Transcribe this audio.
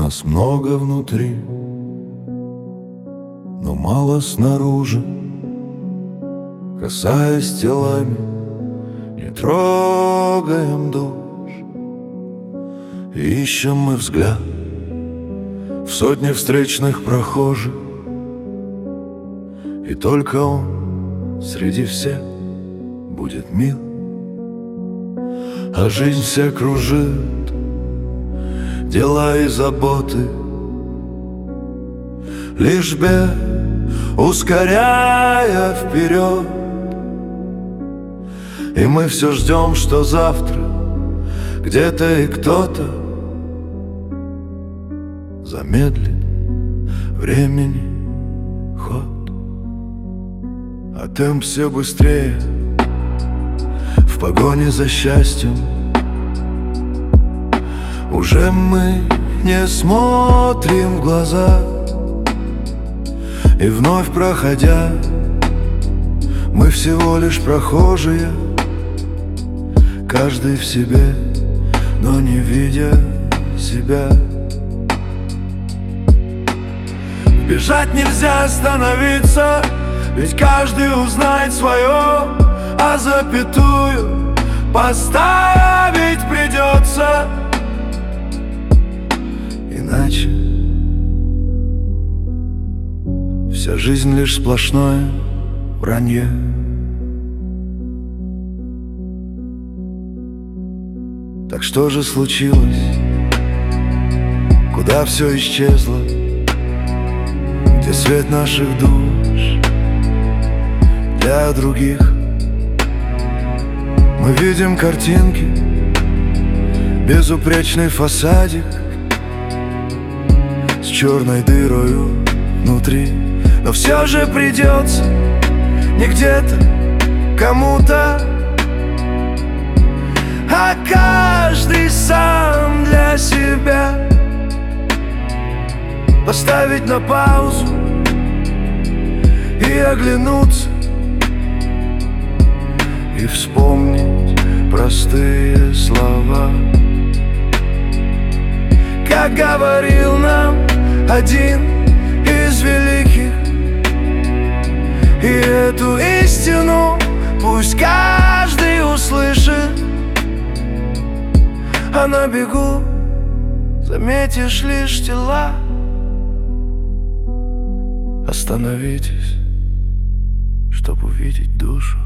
Нас много внутри, но мало снаружи. Касаясь телами, не трогаем душ. И ищем мы взгляд в сотне встречных прохожих, и только он среди всех будет мил. А жизнь вся кружит, дела и заботы, лишь бег, ускоряя вперед. И мы все ждем, что завтра где-то и кто-то замедлит времени ход. А темп все быстрее в погоне за счастьем. Уже мы не смотрим в глаза, и вновь проходя, мы всего лишь прохожие, каждый в себе, но не видя себя. Бежать нельзя, остановиться, ведь каждый узнает свое, а запятую поставить придется. Иначе вся жизнь лишь сплошное вранье. Так что же случилось? Куда все исчезло? Где свет наших душ для других? Мы видим картинки, безупречный фасадик с черной дырою внутри. Но все же придется не где-то кому-то, а каждый сам для себя поставить на паузу и оглянуться, и вспомнить простые слова. Как говорил нам один из великих, и эту истину пусть каждый услышит. А на бегу заметишь лишь тела. Остановитесь, чтобы увидеть душу.